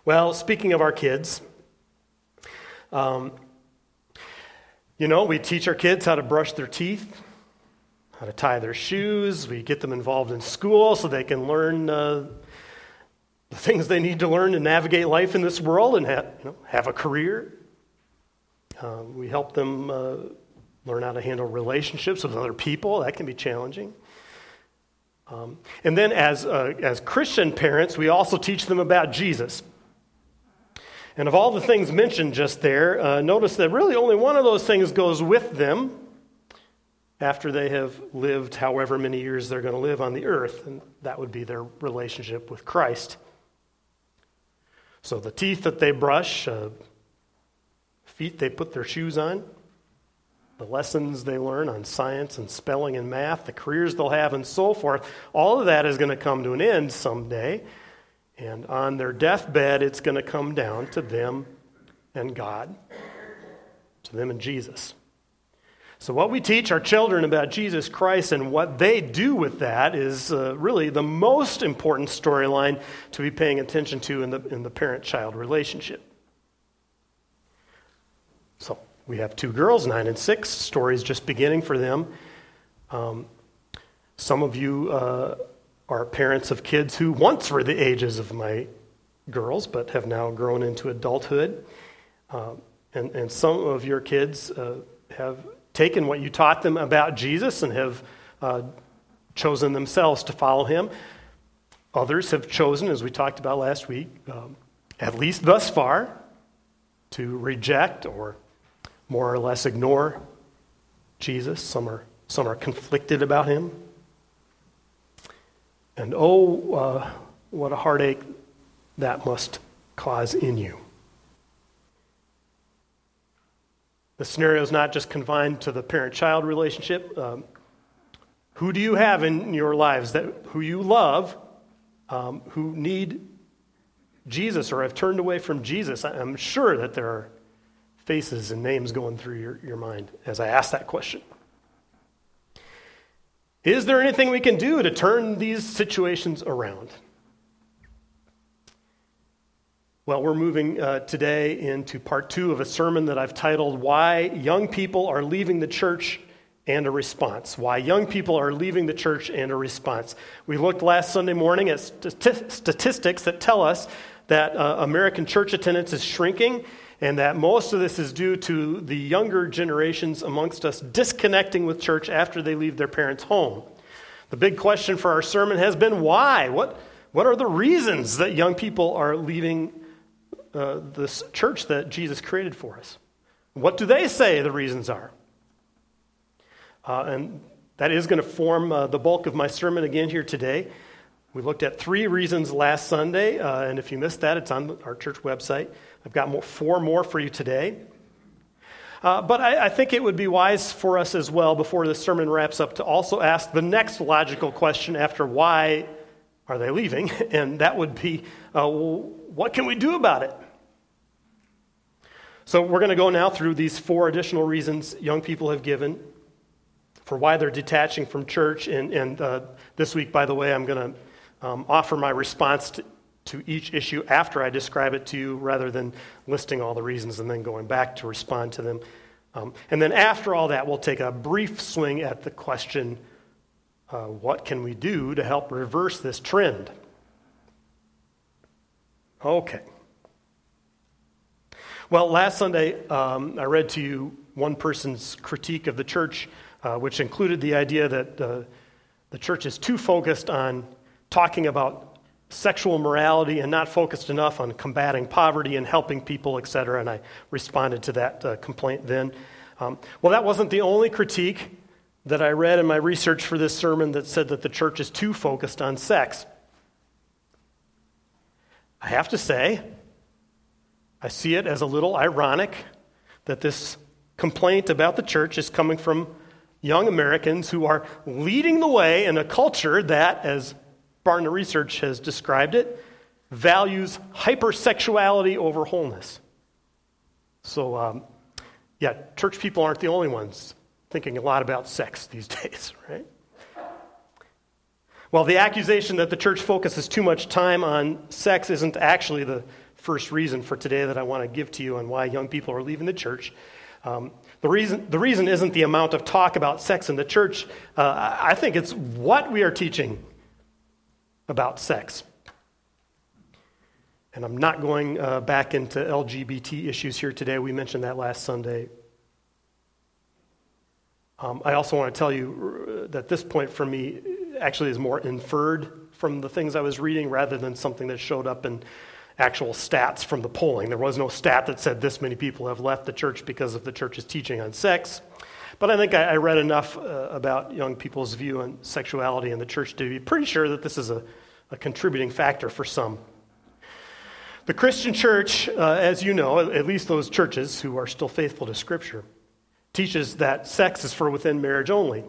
Well, speaking of our kids, we teach our kids how to brush their teeth, how to tie their shoes. We get them involved in school so they can learn the things they need to learn to navigate life in this world and have a career. We help them learn how to handle relationships with other people. That can be challenging. And then as Christian parents, we also teach them about Jesus. And of all the things mentioned just there, notice that really only one of those things goes with them after they have lived however many years they're going to live on the earth, and that would be their relationship with Christ. So the teeth that they brush, feet they put their shoes on, the lessons they learn on science and spelling and math, the careers they'll have and so forth, all of that is going to come to an end someday. And on their deathbed, it's going to come down to them and God, to them and Jesus. So what we teach our children about Jesus Christ and what they do with that is really the most important storyline to be paying attention to in the parent-child relationship. So we have two girls, 9 and 6. Story's just beginning for them. Some of you are parents of kids who once were the ages of my girls, but have now grown into adulthood. And some of your kids have taken what you taught them about Jesus and have chosen themselves to follow him. Others have chosen, as we talked about last week, at least thus far, to reject or more or less ignore Jesus. Some are conflicted about him. And what a heartache that must cause in you. The scenario is not just confined to the parent-child relationship. Who do you have in your lives who you love, who need Jesus or have turned away from Jesus? I'm sure that there are faces and names going through your mind as I ask that question. Is there anything we can do to turn these situations around? Well, we're moving today into part 2 of a sermon that I've titled, Why Young People Are Leaving the Church and a Response. Why Young People Are Leaving the Church and a Response. We looked last Sunday morning at statistics that tell us that American church attendance is shrinking, and that most of this is due to the younger generations amongst us disconnecting with church after they leave their parents' home. The big question for our sermon has been why? What are the reasons that young people are leaving this church that Jesus created for us? What do they say the reasons are? And that is going to form the bulk of my sermon again here today. We looked at 3 reasons last Sunday, and if you missed that, it's on our church website. I've got 4 more for you today. But I think it would be wise for us as well, before this sermon wraps up, to also ask the next logical question after why are they leaving, and that would be, what can we do about it? So we're going to go now through these 4 additional reasons young people have given for why they're detaching from church, and this week, by the way, I'm going to offer my response to each issue after I describe it to you, rather than listing all the reasons and then going back to respond to them. And then after all that, we'll take a brief swing at the question, what can we do to help reverse this trend? Okay. Well, last Sunday, I read to you one person's critique of the church, which included the idea that the church is too focused on talking about sexual morality and not focused enough on combating poverty and helping people, etc. And I responded to that complaint then. Well, that wasn't the only critique that I read in my research for this sermon that said that the church is too focused on sex. I have to say, I see it as a little ironic that this complaint about the church is coming from young Americans who are leading the way in a culture that, as Barna Research has described it, values hypersexuality over wholeness. So, church people aren't the only ones thinking a lot about sex these days, right? Well, the accusation that the church focuses too much time on sex isn't actually the first reason for today that I want to give to you on why young people are leaving the church. The reason isn't the amount of talk about sex in the church. I think it's what we are teaching about sex. And I'm not going back into LGBT issues here today. We mentioned that last Sunday. I also want to tell you that this point for me actually is more inferred from the things I was reading rather than something that showed up in actual stats from the polling. There was no stat that said this many people have left the church because of the church's teaching on sex. But I think I read enough about young people's view on sexuality in the church to be pretty sure that this is a contributing factor for some. The Christian church, as you know, at least those churches who are still faithful to Scripture, teaches that sex is for within marriage only.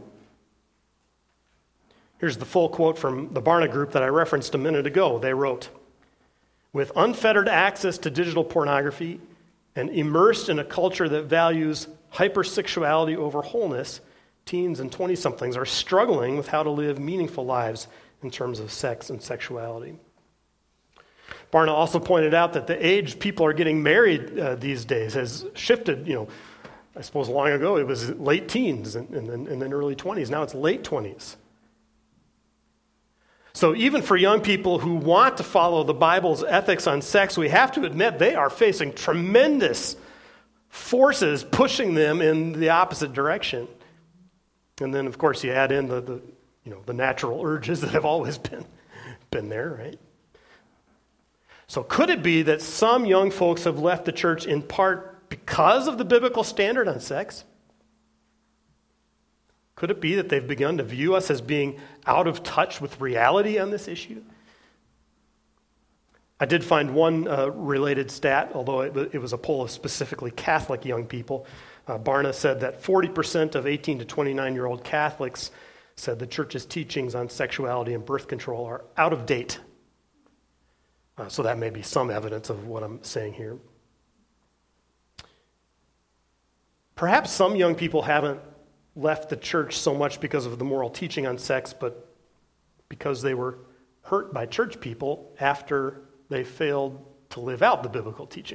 Here's the full quote from the Barna Group that I referenced a minute ago. They wrote, "With unfettered access to digital pornography and immersed in a culture that values hypersexuality over wholeness, teens and 20-somethings are struggling with how to live meaningful lives in terms of sex and sexuality." Barna also pointed out that the age people are getting married these days has shifted. I suppose long ago it was late teens and then early 20s. Now it's late 20s. So even for young people who want to follow the Bible's ethics on sex, we have to admit they are facing tremendous forces pushing them in the opposite direction. And then, of course, you add in the natural urges that have always been there, right? So could it be that some young folks have left the church in part because of the biblical standard on sex? Could it be that they've begun to view us as being out of touch with reality on this issue? I did find one related stat, although it was a poll of specifically Catholic young people. Barna said that 40% of 18 to 29-year-old Catholics said the church's teachings on sexuality and birth control are out of date. So that may be some evidence of what I'm saying here. Perhaps some young people haven't left the church so much because of the moral teaching on sex, but because they were hurt by church people after they failed to live out the biblical teaching.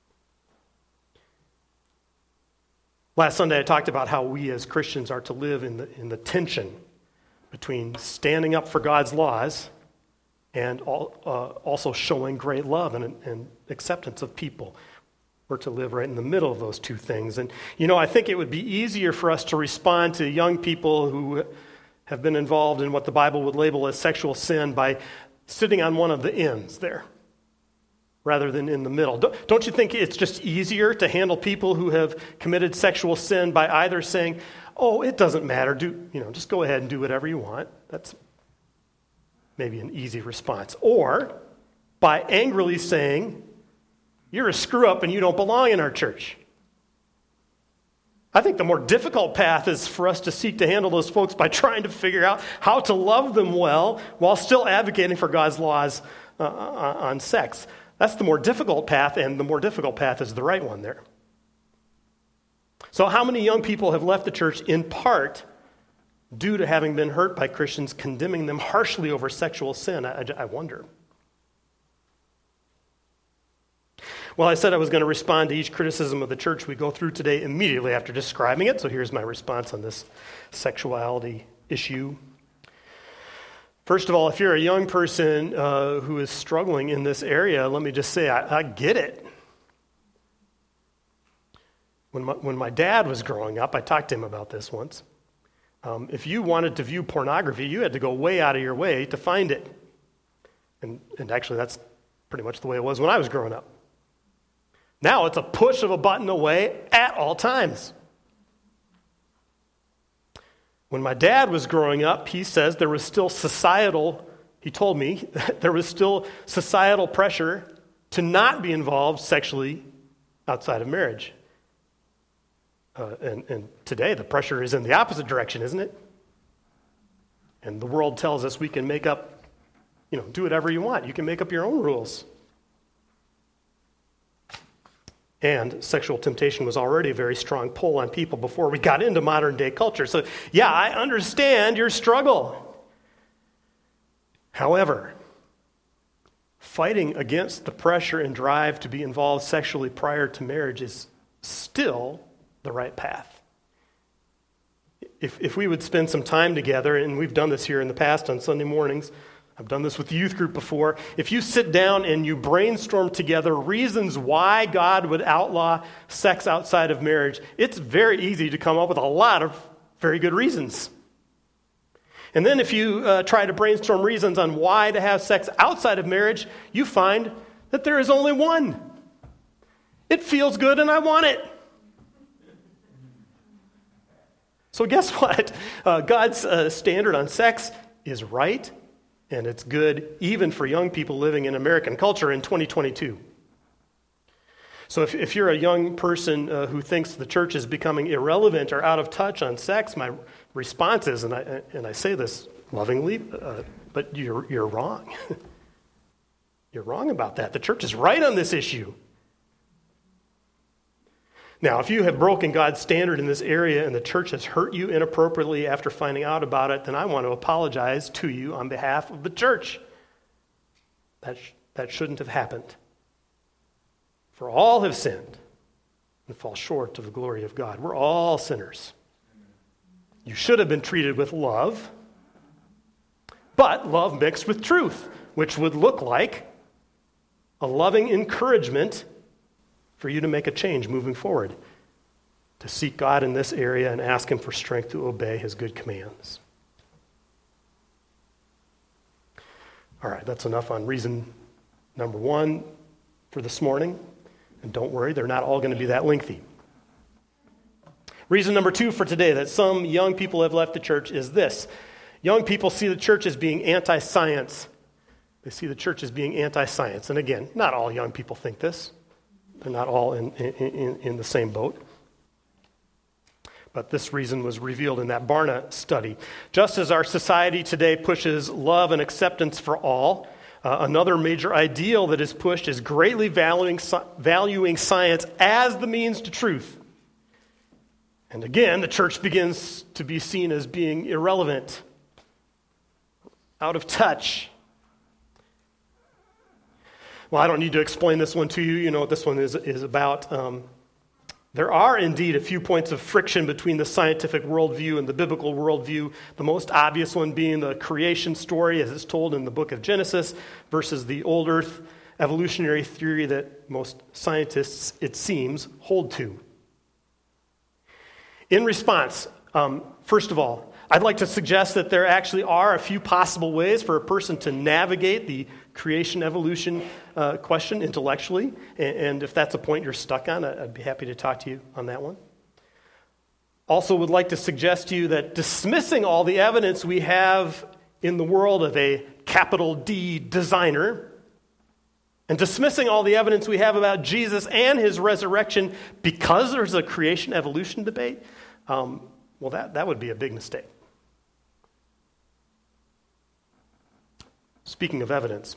Last Sunday I talked about how we as Christians are to live in the tension between standing up for God's laws and also showing great love and acceptance of people. We're to live right in the middle of those two things. And, I think it would be easier for us to respond to young people who have been involved in what the Bible would label as sexual sin by sitting on one of the ends there, rather than in the middle. Don't you think it's just easier to handle people who have committed sexual sin by either saying, "Oh, it doesn't matter, just go ahead and do whatever you want"? That's maybe an easy response. Or by angrily saying, "You're a screw-up and you don't belong in our church." I think the more difficult path is for us to seek to handle those folks by trying to figure out how to love them well while still advocating for God's laws on sex. That's the more difficult path, and the more difficult path is the right one there. So how many young people have left the church in part due to having been hurt by Christians condemning them harshly over sexual sin? I wonder. Well, I said I was going to respond to each criticism of the church we go through today immediately after describing it, so here's my response on this sexuality issue. First of all, if you're a young person who is struggling in this area, let me just say I get it. When my dad was growing up, I talked to him about this once. If you wanted to view pornography, you had to go way out of your way to find it. And actually, that's pretty much the way it was when I was growing up. Now it's a push of a button away at all times. When my dad was growing up, he says there was still he told me, there was still societal pressure to not be involved sexually outside of marriage. And today the pressure is in the opposite direction, isn't it? And the world tells us we can make up, do whatever you want. You can make up your own rules. And sexual temptation was already a very strong pull on people before we got into modern day culture. So, yeah, I understand your struggle. However, fighting against the pressure and drive to be involved sexually prior to marriage is still the right path. If we would spend some time together, and we've done this here in the past on Sunday mornings, I've done this with the youth group before. If you sit down and you brainstorm together reasons why God would outlaw sex outside of marriage, it's very easy to come up with a lot of very good reasons. And then if you try to brainstorm reasons on why to have sex outside of marriage, you find that there is only one. It feels good and I want it. So guess what? God's standard on sex is right. And it's good even for young people living in American culture in 2022. So if you're a young person who thinks the church is becoming irrelevant or out of touch on sex, my response is, and I say this lovingly, but you're wrong. You're wrong about that. The church is right on this issue. Now, if you have broken God's standard in this area and the church has hurt you inappropriately after finding out about it, then I want to apologize to you on behalf of the church. That shouldn't have happened. For all have sinned and fall short of the glory of God. We're all sinners. You should have been treated with love, but love mixed with truth, which would look like a loving encouragement for you to make a change moving forward, to seek God in this area and ask Him for strength to obey His good commands. All right, that's enough on reason number one for this morning. And don't worry, they're not all going to be that lengthy. Reason number two for today that some young people have left the church is this. Young people see the church as being anti-science. They see the church as being anti-science. And again, not all young people think this. They're not all in the same boat. But this reason was revealed in that Barna study. Just as our society today pushes love and acceptance for all, another major ideal that is pushed is greatly valuing science as the means to truth. And again, the church begins to be seen as being irrelevant, out of touch. Well, I don't need to explain this one to you. You know what this one is about. There are indeed a few points of friction between the scientific worldview and the biblical worldview, the most obvious one being the creation story as it's told in the book of Genesis versus the old earth evolutionary theory that most scientists, it seems, hold to. In response, first of all, I'd like to suggest that there actually are a few possible ways for a person to navigate the creation evolution question intellectually. And if that's a point you're stuck on, I'd be happy to talk to you on that one. Also would like to suggest to you that dismissing all the evidence we have in the world of a capital D designer and dismissing all the evidence we have about Jesus and his resurrection because there's a creation evolution debate, well, that would be a big mistake. Speaking of evidence,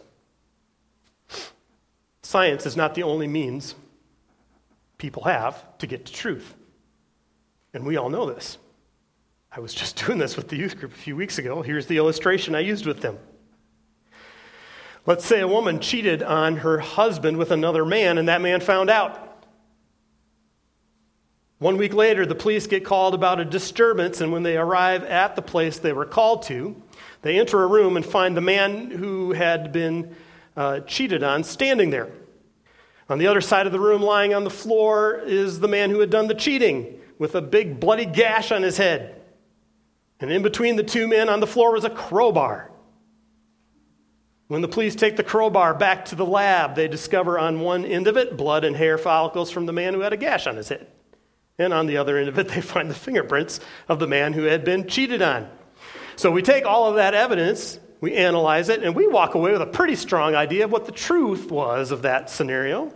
science is not the only means people have to get to truth. And we all know this. I was just doing this with the youth group a few weeks ago. Here's the illustration I used with them. Let's say a woman cheated on her husband with another man, and that man found out. 1 week later, the police get called about a disturbance, and when they arrive at the place they were called to, they enter a room and find the man who had been cheated on standing there. On the other side of the room, lying on the floor, is the man who had done the cheating with a big bloody gash on his head. And in between the two men on the floor was a crowbar. When the police take the crowbar back to the lab, they discover on one end of it blood and hair follicles from the man who had a gash on his head. And on the other end of it, they find the fingerprints of the man who had been cheated on. So we take all of that evidence, we analyze it, and we walk away with a pretty strong idea of what the truth was of that scenario.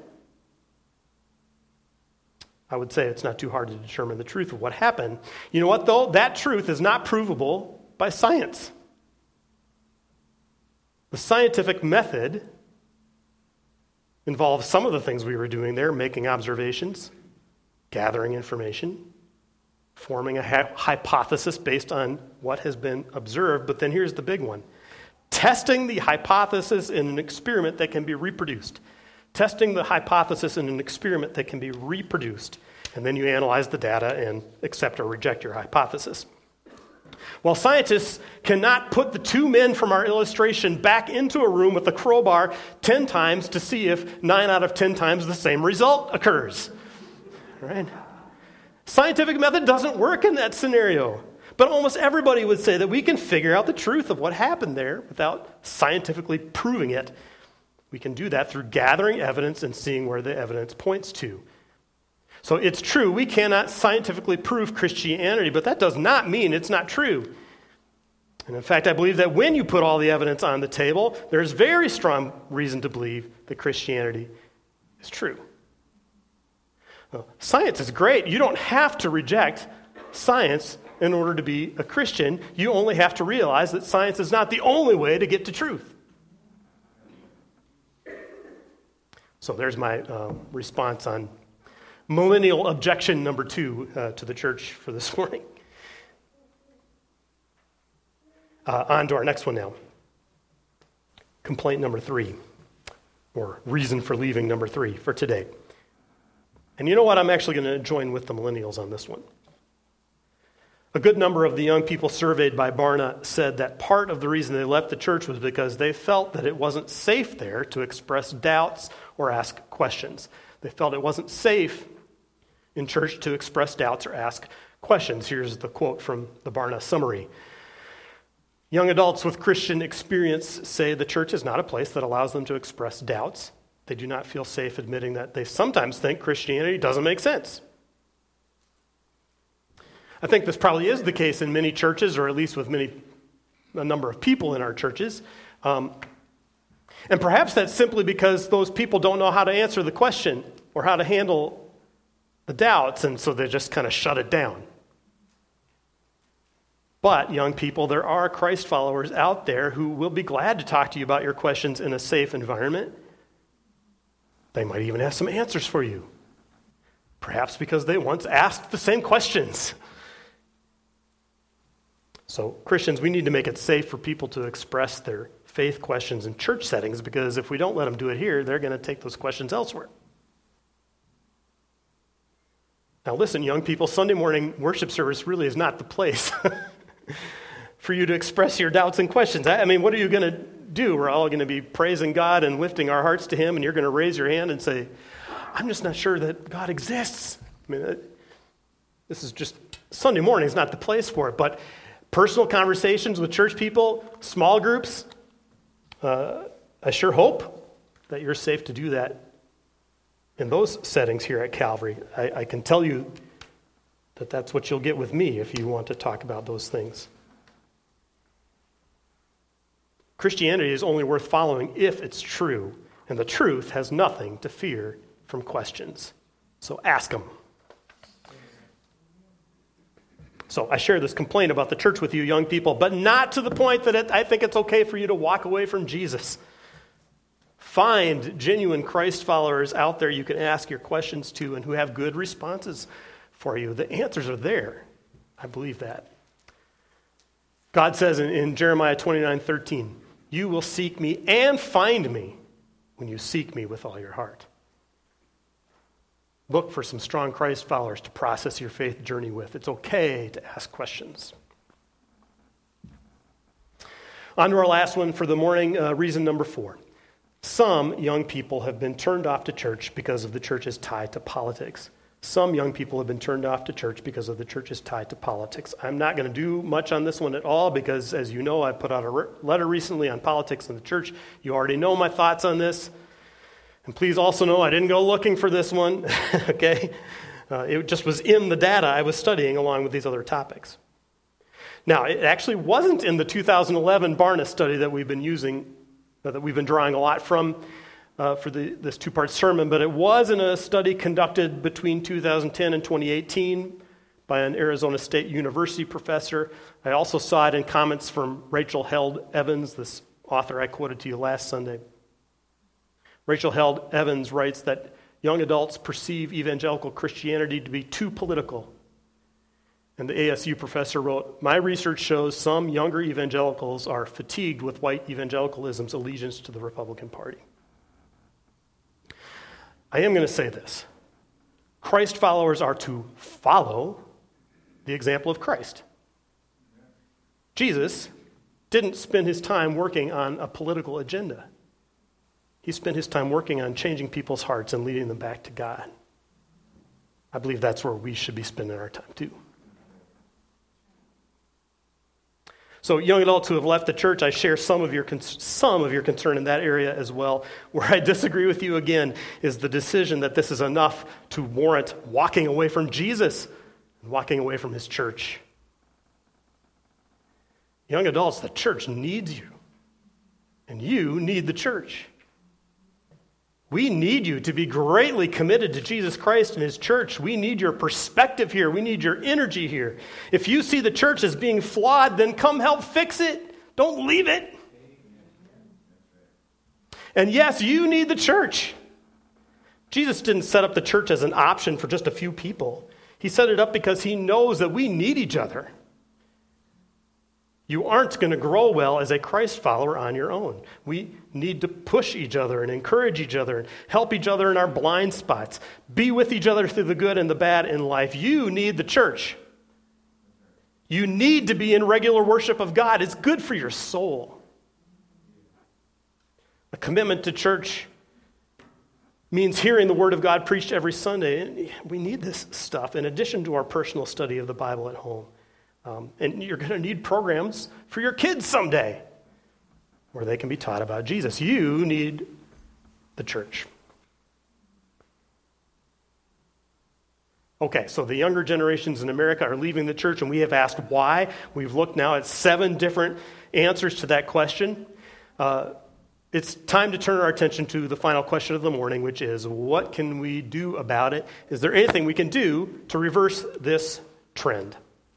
I would say it's not too hard to determine the truth of what happened. You know what, though? That truth is not provable by science. The scientific method involves some of the things we were doing there, making observations, gathering information, forming a hypothesis based on what has been observed. But then here's the big one. Testing the hypothesis in an experiment that can be reproduced. Testing the hypothesis in an experiment that can be reproduced. And then you analyze the data and accept or reject your hypothesis. Well, scientists cannot put the two men from our illustration back into a room with a crowbar 10 times to see if 9 out of 10 times the same result occurs. Right? Scientific method doesn't work in that scenario. But almost everybody would say that we can figure out the truth of what happened there without scientifically proving it. We can do that through gathering evidence and seeing where the evidence points to. So it's true, we cannot scientifically prove Christianity, but that does not mean it's not true. And in fact, I believe that when you put all the evidence on the table, there's very strong reason to believe that Christianity is true. Well, science is great. You don't have to reject science in order to be a Christian. You only have to realize that science is not the only way to get to truth. So there's my response on millennial objection number 2 to the church for this morning. On to our next one now. Complaint number 3, or reason for leaving number 3 for today. And you know what? I'm actually going to join with the millennials on this one. A good number of the young people surveyed by Barna said that part of the reason they left the church was because they felt that it wasn't safe there to express doubts or ask questions. They felt it wasn't safe in church to express doubts or ask questions. Here's the quote from the Barna summary. Young adults with Christian experience say the church is not a place that allows them to express doubts. They do not feel safe admitting that they sometimes think Christianity doesn't make sense. I think this probably is the case in many churches, or at least with a number of people in our churches. And perhaps that's simply because those people don't know how to answer the question or how to handle the doubts, and so they just kind of shut it down. But, young people, there are Christ followers out there who will be glad to talk to you about your questions in a safe environment. They might even have some answers for you. Perhaps because they once asked the same questions. So, Christians, we need to make it safe for people to express their faith questions in church settings, because if we don't let them do it here, they're going to take those questions elsewhere. Now listen, young people, Sunday morning worship service really is not the place for you to express your doubts and questions. I mean, what are you going to do? We're all going to be praising God and lifting our hearts to Him, and you're going to raise your hand and say, I'm just not sure that God exists. I mean, this is just, Sunday morning is not the place for it, but personal conversations with church people, small groups, I sure hope that you're safe to do that in those settings here at Calvary. I can tell you that that's what you'll get with me if you want to talk about those things. Christianity is only worth following if it's true, and the truth has nothing to fear from questions. So ask them. So I share this complaint about the church with you, young people, but not to the point that I think it's okay for you to walk away from Jesus. Find genuine Christ followers out there you can ask your questions to and who have good responses for you. The answers are there. I believe that. God says in Jeremiah 29:13, you will seek me and find me when you seek me with all your heart. Look for some strong Christ followers to process your faith journey with. It's okay to ask questions. On to our last one for the morning, reason number 4. Some young people have been turned off to church because of the church's tie to politics. Some young people have been turned off to church because of the church's tie to politics. I'm not going to do much on this one at all because, as you know, I put out a letter recently on politics in the church. You already know my thoughts on this. And please also know I didn't go looking for this one, okay? It just was in the data I was studying along with these other topics. Now, it actually wasn't in the 2011 Barna study that we've been using, that we've been drawing a lot from for this two-part sermon, but it was in a study conducted between 2010 and 2018 by an Arizona State University professor. I also saw it in comments from Rachel Held Evans, this author I quoted to you last Sunday. Rachel Held Evans writes that young adults perceive evangelical Christianity to be too political. And the ASU professor wrote, "My research shows some younger evangelicals are fatigued with white evangelicalism's allegiance to the Republican Party." I am going to say this. Christ followers are to follow the example of Christ. Jesus didn't spend his time working on a political agenda. He spent his time working on changing people's hearts and leading them back to God. I believe that's where we should be spending our time too. So young adults who have left the church, I share some of your concern in that area as well. Where I disagree with you again is the decision that this is enough to warrant walking away from Jesus and walking away from his church. Young adults, the church needs you, and you need the church. We need you to be greatly committed to Jesus Christ and his church. We need your perspective here. We need your energy here. If you see the church as being flawed, then come help fix it. Don't leave it. And yes, you need the church. Jesus didn't set up the church as an option for just a few people. He set it up because he knows that we need each other. You aren't going to grow well as a Christ follower on your own. We need to push each other and encourage each other and help each other in our blind spots. Be with each other through the good and the bad in life. You need the church. You need to be in regular worship of God. It's good for your soul. A commitment to church means hearing the Word of God preached every Sunday. And we need this stuff in addition to our personal study of the Bible at home. And you're going to need programs for your kids someday where they can be taught about Jesus. You need the church. Okay, so the younger generations in America are leaving the church, and we have asked why. We've looked now at 7 different answers to that question. It's time to turn our attention to the final question of the morning, which is, what can we do about it? Is there anything we can do to reverse this trend?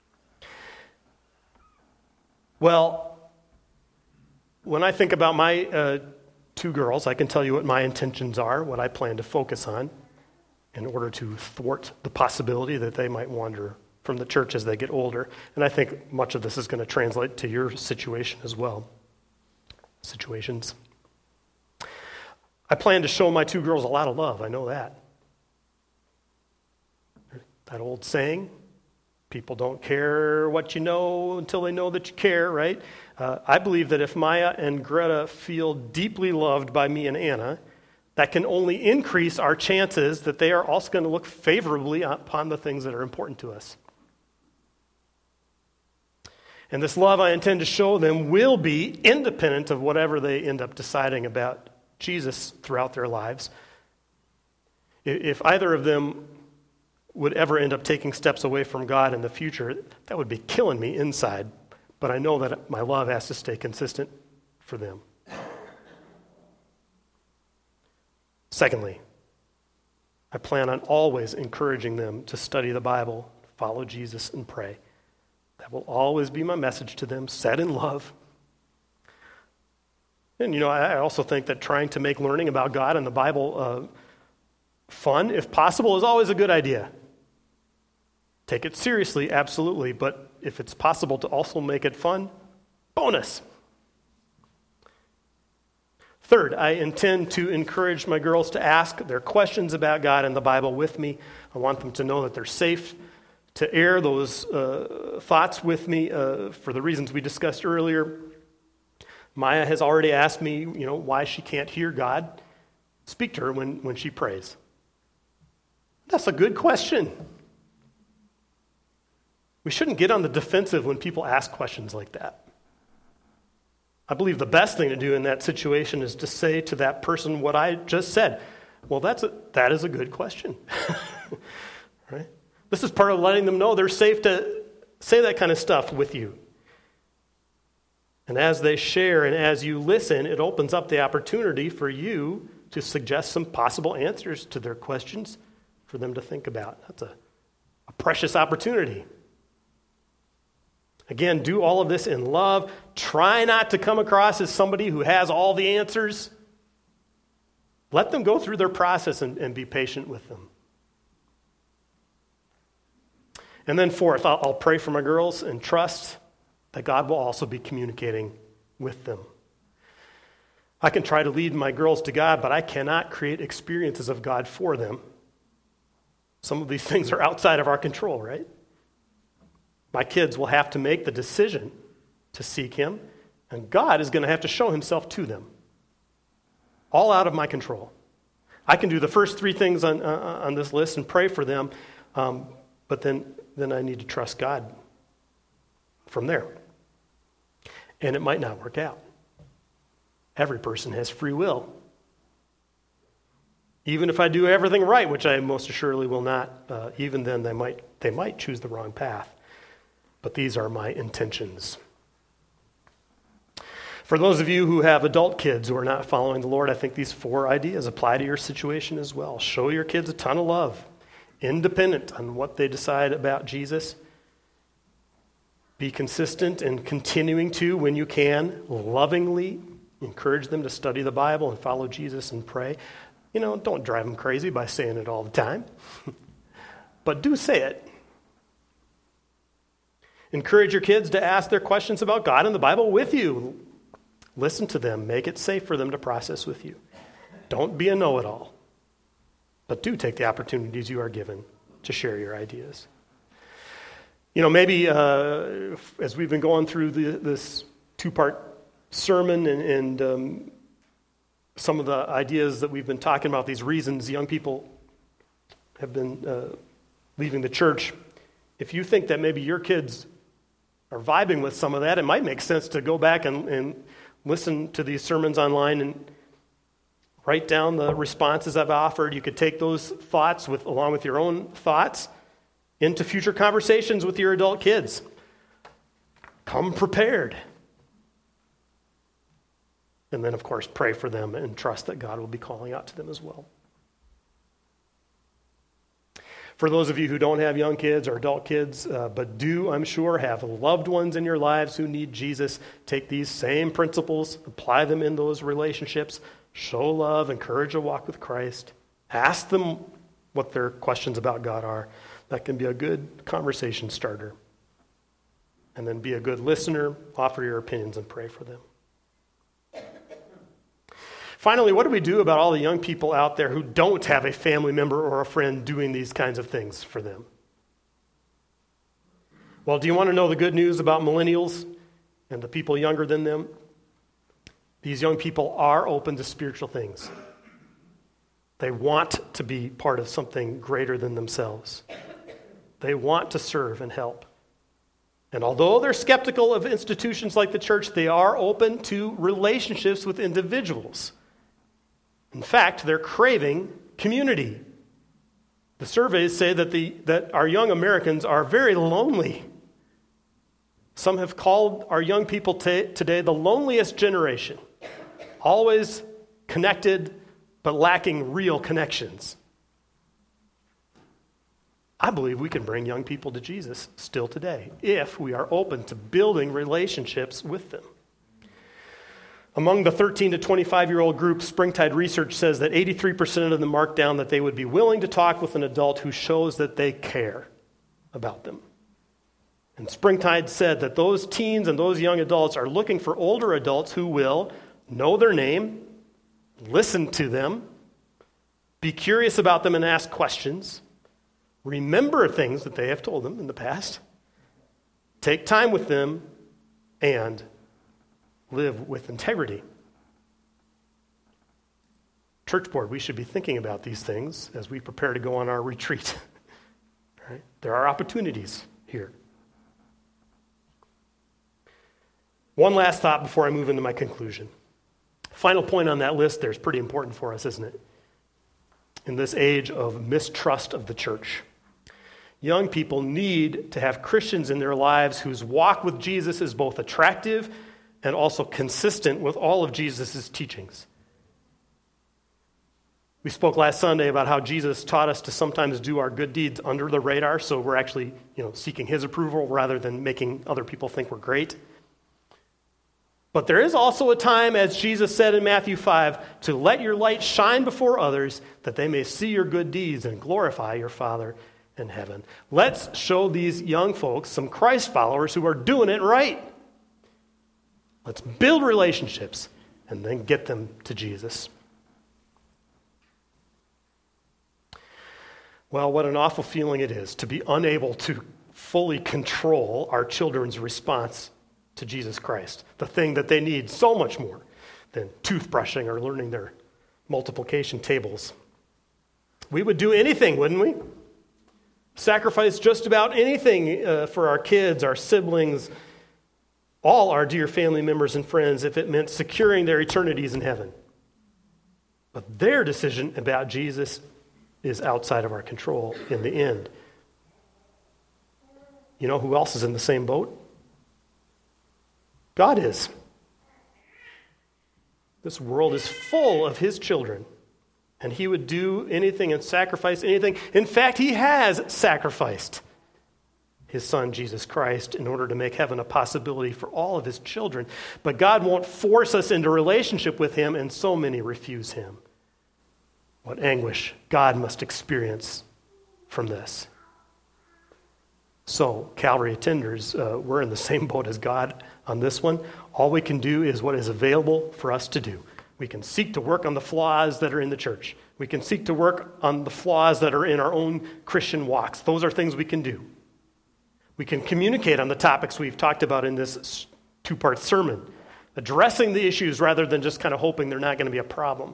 Well, when I think about my 2 girls, I can tell you what my intentions are, what I plan to focus on in order to thwart the possibility that they might wander from the church as they get older. And I think much of this is going to translate to your situation as well. Situations. I plan to show my 2 girls a lot of love. I know that. That old saying, people don't care what you know until they know that you care, right? I believe that if Maya and Greta feel deeply loved by me and Anna, that can only increase our chances that they are also going to look favorably upon the things that are important to us. And this love I intend to show them will be independent of whatever they end up deciding about Jesus throughout their lives. If either of them would ever end up taking steps away from God in the future, that would be killing me inside. But I know that my love has to stay consistent for them. Secondly, I plan on always encouraging them to study the Bible, follow Jesus, and pray. That will always be my message to them, said in love. And, I also think that trying to make learning about God and the Bible fun, if possible, is always a good idea. Take it seriously, absolutely, but if it's possible to also make it fun, bonus. Third, I intend to encourage my girls to ask their questions about God and the Bible with me. I want them to know that they're safe to air those thoughts with me for the reasons we discussed earlier. Maya has already asked me, why she can't hear God speak to her when she prays. That's a good question. We shouldn't get on the defensive when people ask questions like that. I believe the best thing to do in that situation is to say to that person what I just said. Well, that is a good question. Right? This is part of letting them know they're safe to say that kind of stuff with you. And as they share and as you listen, it opens up the opportunity for you to suggest some possible answers to their questions for them to think about. That's a precious opportunity. Again, do all of this in love. Try not to come across as somebody who has all the answers. Let them go through their process and be patient with them. And then fourth, I'll pray for my girls and trust that God will also be communicating with them. I can try to lead my girls to God, but I cannot create experiences of God for them. Some of these things are outside of our control, right? My kids will have to make the decision to seek him, and God is going to have to show himself to them. All out of my control. I can do the first three things on this list and pray for them, but then I need to trust God from there. And it might not work out. Every person has free will. Even if I do everything right, which I most assuredly will not, even then they might choose the wrong path. But these are my intentions. For those of you who have adult kids who are not following the Lord, I think these 4 ideas apply to your situation as well. Show your kids a ton of love, independent on what they decide about Jesus. Be consistent in continuing to, when you can, lovingly encourage them to study the Bible and follow Jesus and pray. Don't drive them crazy by saying it all the time, but do say it. Encourage your kids to ask their questions about God and the Bible with you. Listen to them. Make it safe for them to process with you. Don't be a know-it-all, but do take the opportunities you are given to share your ideas. Maybe as we've been going through this 2-part sermon and some of the ideas that we've been talking about, these reasons young people have been leaving the church, if you think that maybe your kids are vibing with some of that, it might make sense to go back and listen to these sermons online and write down the responses I've offered. You could take those thoughts along with your own thoughts into future conversations with your adult kids. Come prepared. And then, of course, pray for them and trust that God will be calling out to them as well. For those of you who don't have young kids or adult kids, but do, I'm sure, have loved ones in your lives who need Jesus, take these same principles, apply them in those relationships, show love, encourage a walk with Christ, ask them what their questions about God are. That can be a good conversation starter. And then be a good listener, offer your opinions, and pray for them. Finally, what do we do about all the young people out there who don't have a family member or a friend doing these kinds of things for them? Well, do you want to know the good news about millennials and the people younger than them? These young people are open to spiritual things. They want to be part of something greater than themselves. They want to serve and help. And although they're skeptical of institutions like the church, they are open to relationships with individuals. In fact, they're craving community. The surveys say that our young Americans are very lonely. Some have called our young people today the loneliest generation. Always connected, but lacking real connections. I believe we can bring young people to Jesus still today if we are open to building relationships with them. Among the 13 to 25-year-old group, Springtide research says that 83% of them marked down that they would be willing to talk with an adult who shows that they care about them. And Springtide said that those teens and those young adults are looking for older adults who will know their name, listen to them, be curious about them and ask questions, remember things that they have told them in the past, take time with them, and live with integrity. Church board, we should be thinking about these things as we prepare to go on our retreat. Right? There are opportunities here. One last thought before I move into my conclusion. Final point on that list there is pretty important for us, isn't it? In this age of mistrust of the church. Young people need to have Christians in their lives whose walk with Jesus is both attractive and also consistent with all of Jesus' teachings. We spoke last Sunday about how Jesus taught us to sometimes do our good deeds under the radar, so we're actually, seeking his approval rather than making other people think we're great. But there is also a time, as Jesus said in Matthew 5, to let your light shine before others that they may see your good deeds and glorify your Father in heaven. Let's show these young folks, some Christ followers who are doing it right. Let's build relationships and then get them to Jesus. Well, what an awful feeling it is to be unable to fully control our children's response to Jesus Christ, the thing that they need so much more than toothbrushing or learning their multiplication tables. We would do anything, wouldn't we? Sacrifice just about anything for our kids, our siblings, all our dear family members and friends if it meant securing their eternities in heaven. But their decision about Jesus is outside of our control in the end. You know who else is in the same boat? God is. This world is full of his children, and he would do anything and sacrifice anything. In fact, he has sacrificed his son, Jesus Christ, in order to make heaven a possibility for all of his children. But God won't force us into relationship with him, and so many refuse him. What anguish God must experience from this. So, Calvary attenders, we're in the same boat as God on this one. All we can do is what is available for us to do. We can seek to work on the flaws that are in the church. We can seek to work on the flaws that are in our own Christian walks. Those are things we can do. We can communicate on the topics we've talked about in this two-part sermon, addressing the issues rather than just kind of hoping they're not going to be a problem.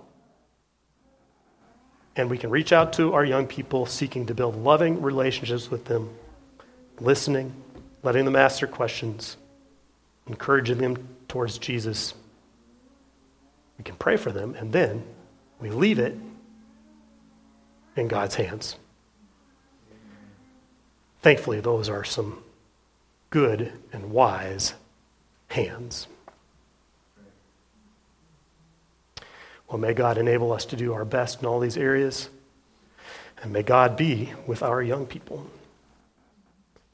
And we can reach out to our young people seeking to build loving relationships with them, listening, letting them ask their questions, encouraging them towards Jesus. We can pray for them, and then we leave it in God's hands. Thankfully, those are some good and wise hands. Well, may God enable us to do our best in all these areas, and may God be with our young people.